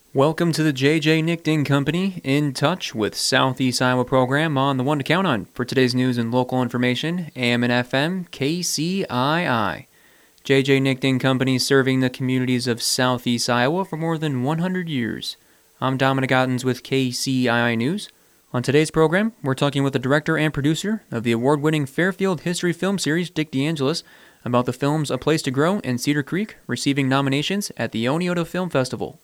Welcome to the J.J. Nickding Company, in touch with Southeast Iowa program on the one to count on for today's news and local information, AM and FM, KCII. J.J. Nickding Company serving the communities of Southeast Iowa for more than 100 years. I'm Dominic Ottens with KCII News. On today's program, we're talking with the director and producer of the award-winning Fairfield History Film Series, Dick DeAngelis, about the films A Place to Grow and Cedar Creek receiving nominations at the Oneota Film Festival.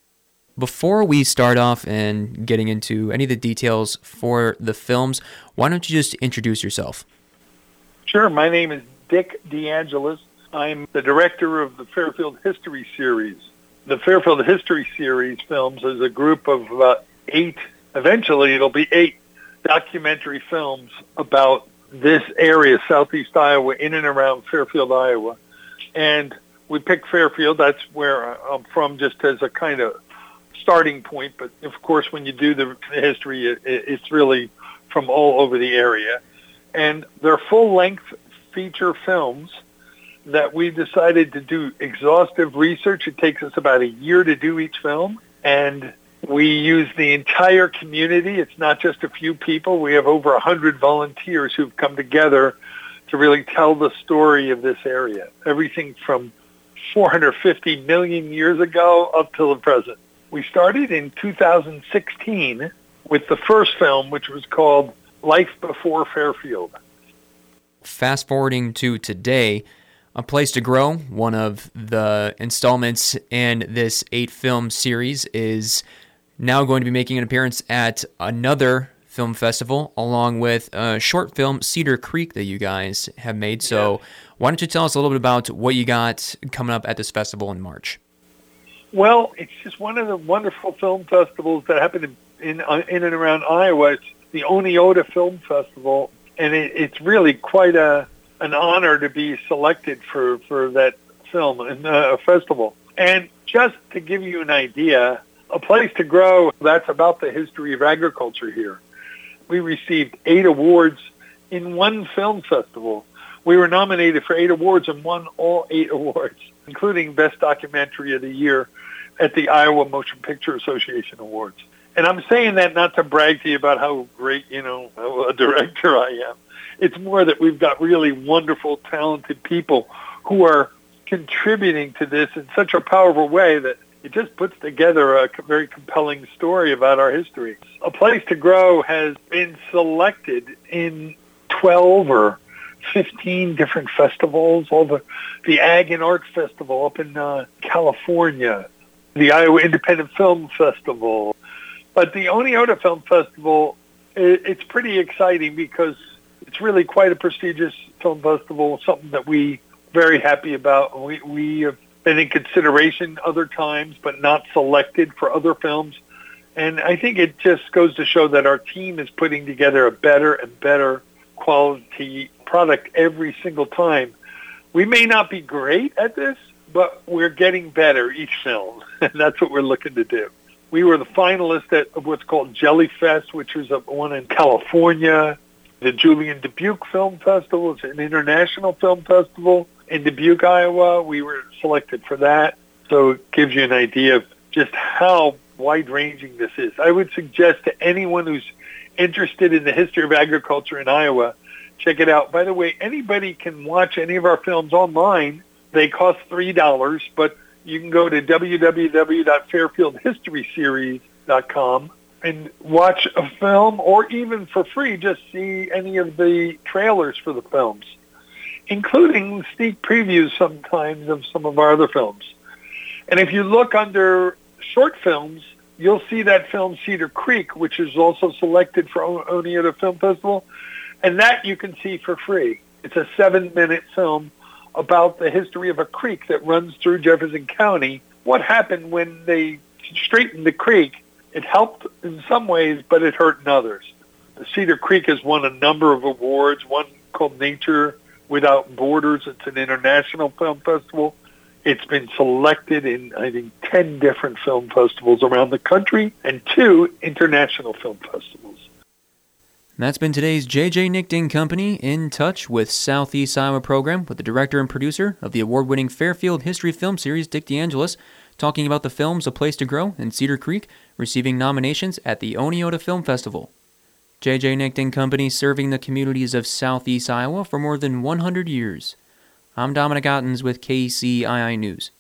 Before we start off and getting into any of the details for the films, why don't you just introduce yourself? Sure. My name is Dick DeAngelis. I'm the director of the Fairfield History Series. The Fairfield History Series films is a group of about 8, eventually it'll be 8 documentary films about this area, Southeast Iowa, in and around Fairfield, Iowa. And we picked Fairfield, that's where I'm from, just as a kind of starting point, but of course when you do the history, it's really from all over the area. And they're full-length feature films that we decided to do exhaustive research. It takes us about a year to do each film, and we use the entire community. It's not just a few people. We have over 100 volunteers who've come together to really tell the story of this area, everything from 450 million years ago up till the present. We started in 2016 with the first film, which was called Life Before Fairfield. Fast forwarding to today, A Place to Grow, one of the installments in this 8-film series, is now going to be making an appearance at another film festival, along with a short film, Cedar Creek, that you guys have made. So why don't you tell us a little bit about what you got coming up at this festival in March? Well, it's just one of the wonderful film festivals that happen in and around Iowa. It's the Oneota Film Festival, and it's really quite an honor to be selected for that film and festival. And just to give you an idea, A Place to Grow, that's about the history of agriculture here. We received 8 awards in one film festival. We were nominated for 8 awards and won all 8 awards, including Best Documentary of the Year at the Iowa Motion Picture Association Awards. And I'm saying that not to brag to you about how great, a director I am. It's more that we've got really wonderful, talented people who are contributing to this in such a powerful way that it just puts together a very compelling story about our history. A Place to Grow has been selected in 12 or 15 different festivals, all the Ag and Art Festival up in California, the Iowa Independent Film Festival. But the Oneota Film Festival, it's pretty exciting because it's really quite a prestigious film festival, something that we're very happy about. We have been in consideration other times, but not selected for other films. And I think it just goes to show that our team is putting together a better and better quality product every single time. We may not be great at this, but we're getting better each film, and that's what we're looking to do. We were the finalists at what's called Jellyfest, which is one in California. The Julian Dubuque Film Festival is an international film festival in Dubuque, Iowa. We were selected for that, so it gives you an idea of just how wide-ranging this is. I would suggest to anyone who's interested in the history of agriculture in Iowa, check it out. By the way, anybody can watch any of our films online. They cost $3, but you can go to www.fairfieldhistoryseries.com and watch a film, or even for free, just see any of the trailers for the films, including sneak previews sometimes of some of our other films. And if you look under short films, you'll see that film Cedar Creek, which is also selected for Oneota Film Festival, and that you can see for free. It's a 7-minute film about the history of a creek that runs through Jefferson County. What happened when they straightened the creek? It helped in some ways, but it hurt in others. Cedar Creek has won a number of awards, one called Nature Without Borders. It's an international film festival. It's been selected in, I think, 10 different film festivals around the country and 2 international film festivals. That's been today's J.J. Nickding Company, in touch with Southeast Iowa program with the director and producer of the award-winning Fairfield History Film Series, Dick DeAngelis, talking about the films A Place to Grow and Cedar Creek receiving nominations at the Oneota Film Festival. J.J. Nickton Company serving the communities of southeast Iowa for more than 100 years. I'm Dominic Ottens with KCII News.